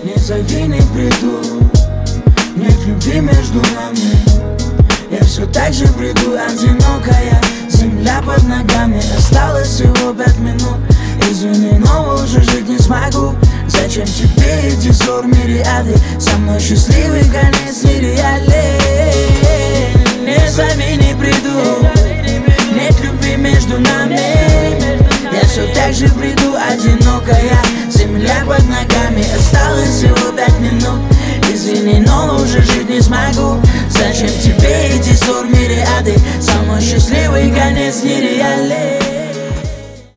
Не зови, не приду, нет любви между нами. Я все так же бреду, одинокая земля под ногами. Осталось всего 5 минут, извини, но уже жить не смогу. Зачем тебе эти ссор, мириады? Со мной счастливый конец нереален. Не зови, не приду, нет любви между нами. Я все так же бреду, одинокая земля под ногами. Осталось всего 5 минут, извини, но уже жить не смогу. Зачем тебе эти ссор,